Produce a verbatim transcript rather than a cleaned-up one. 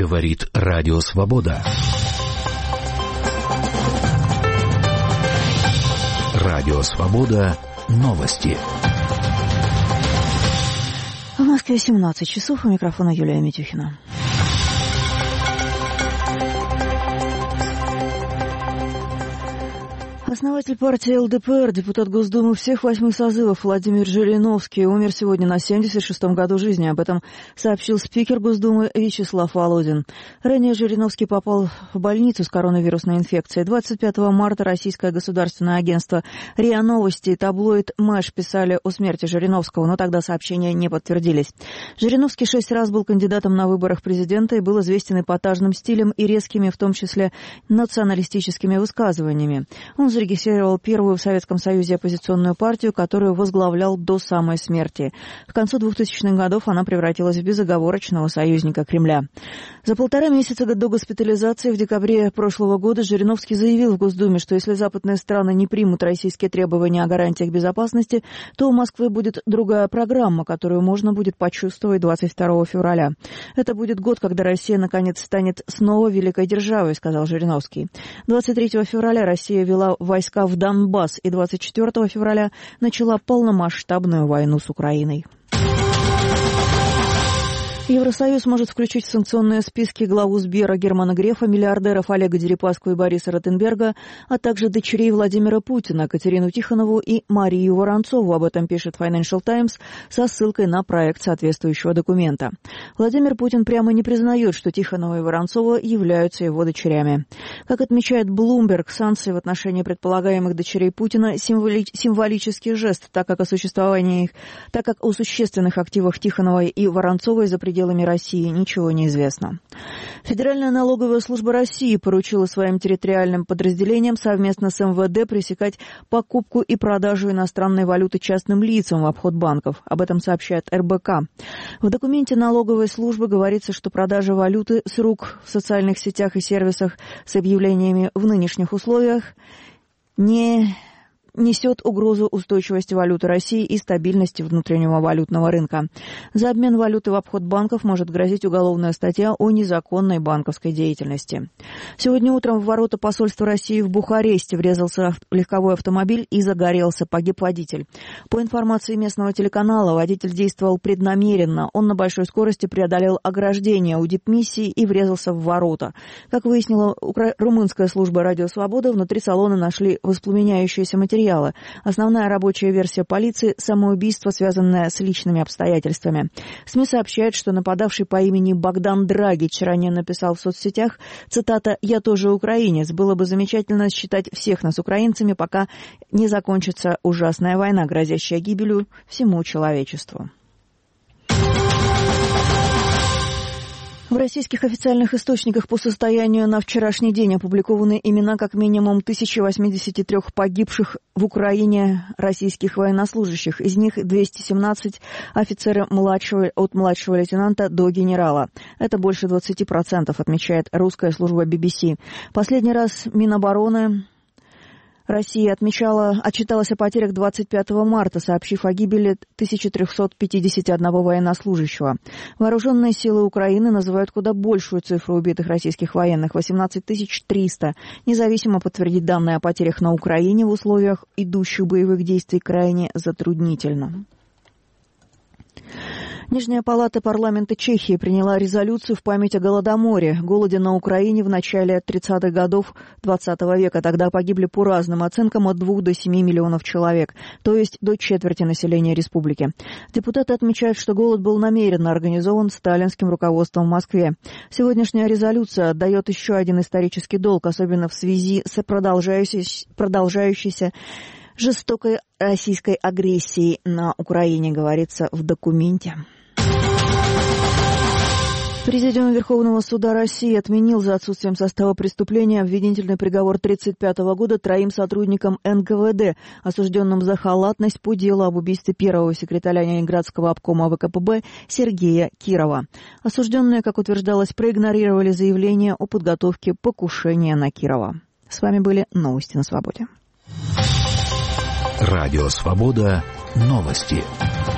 Говорит Радио Свобода. Радио Свобода. Новости. В Москве семнадцать часов. У микрофона Юлия Митюхина. Основатель партии эл дэ пэ эр, депутат Госдумы всех восьми созывов Владимир Жириновский умер сегодня на семьдесят шестом году жизни. Об этом сообщил спикер Госдумы Вячеслав Володин. Ранее Жириновский попал в больницу с коронавирусной инфекцией. двадцать пятого марта российское государственное агентство РИА Новости и таблоид Мэш писали о смерти Жириновского, но тогда сообщения не подтвердились. Жириновский шесть раз был кандидатом на выборах президента и был известен эпатажным стилем и резкими, в том числе националистическими высказываниями. Он зарегистрировал первую в Советском Союзе оппозиционную партию, которую возглавлял до самой смерти. К концу двухтысячных годов она превратилась в безоговорочного союзника Кремля. За полтора месяца до госпитализации в декабре прошлого года Жириновский заявил в Госдуме, что если западные страны не примут российские требования о гарантиях безопасности, то у Москвы будет другая программа, которую можно будет почувствовать двадцать второго февраля. Это будет год, когда Россия наконец станет снова великой державой, сказал Жириновский. двадцать третьего февраля Россия вела войска в Донбасс и двадцать четвёртого февраля начала полномасштабную войну с Украиной. Евросоюз может включить в санкционные списки главу Сбера Германа Грефа, миллиардеров Олега Дерипаску и Бориса Ротенберга, а также дочерей Владимира Путина, Катерину Тихонову и Марию Воронцову. Об этом пишет Financial Times со ссылкой на проект соответствующего документа. Владимир Путин прямо не признает, что Тихонова и Воронцова являются его дочерями. Как отмечает Bloomberg, санкции в отношении предполагаемых дочерей Путина символи- символический жест, так как о существовании их, так как о существенных активах Тихоновой и Воронцовой за пределами России ничего не известно. Федеральная налоговая служба России поручила своим территориальным подразделениям совместно с эм вэ дэ пресекать покупку и продажу иностранной валюты частным лицам в обход банков. Об этом сообщает эр бэ ка. В документе налоговой службы говорится, что продажа валюты с рук в социальных сетях и сервисах с объявлениями в нынешних условиях не несет угрозу устойчивости валюты России и стабильности внутреннего валютного рынка. За обмен валюты в обход банков может грозить уголовная статья о незаконной банковской деятельности. Сегодня утром в ворота посольства России в Бухаресте врезался легковой автомобиль и загорелся. Погиб водитель. По информации местного телеканала, водитель действовал преднамеренно. Он на большой скорости преодолел ограждение у дипмиссии и врезался в ворота. Как выяснила укра... румынская служба «Радио Свобода», внутри салона нашли воспламеняющиеся материалы. Основная рабочая версия полиции – самоубийство, связанное с личными обстоятельствами. СМИ сообщают, что нападавший по имени Богдан Драгич ранее написал в соцсетях, цитата, «Я тоже украинец. Было бы замечательно считать всех нас украинцами, пока не закончится ужасная война, грозящая гибелью всему человечеству». В российских официальных источниках по состоянию на вчерашний день опубликованы имена как минимум тысяча восемьдесят три погибших в Украине российских военнослужащих. Из них двести семнадцать офицеры младшего, от младшего лейтенанта до генерала. Это больше двадцать процентов, отмечает русская служба би би си. Последний раз Минобороны России отмечала, отчиталась о потерях двадцать пятого марта, сообщив о гибели тысяча триста пятьдесят один военнослужащего. Вооруженные силы Украины называют куда большую цифру убитых российских военных – восемнадцать тысяч триста. Независимо подтвердить данные о потерях на Украине в условиях идущих боевых действий крайне затруднительно. Нижняя палата парламента Чехии приняла резолюцию в память о Голодоморе, голоде на Украине в начале тридцатых годов двадцатого века. Тогда погибли по разным оценкам от двух до семи миллионов человек, то есть до четверти населения республики. Депутаты отмечают, что голод был намеренно организован сталинским руководством в Москве. Сегодняшняя резолюция отдает еще один исторический долг, особенно в связи с продолжающейся, продолжающейся жестокой российской агрессией на Украине, говорится в документе. Президиум Верховного суда России отменил за отсутствием состава преступления обвинительный приговор тридцать пятого года троим сотрудникам эн ка вэ дэ, осужденным за халатность по делу об убийстве первого секретаря Ленинградского обкома вэ ка пэ бэ Сергея Кирова. Осужденные, как утверждалось, проигнорировали заявление о подготовке покушения на Кирова. С вами были новости на Свободе. Радио Свобода. Новости.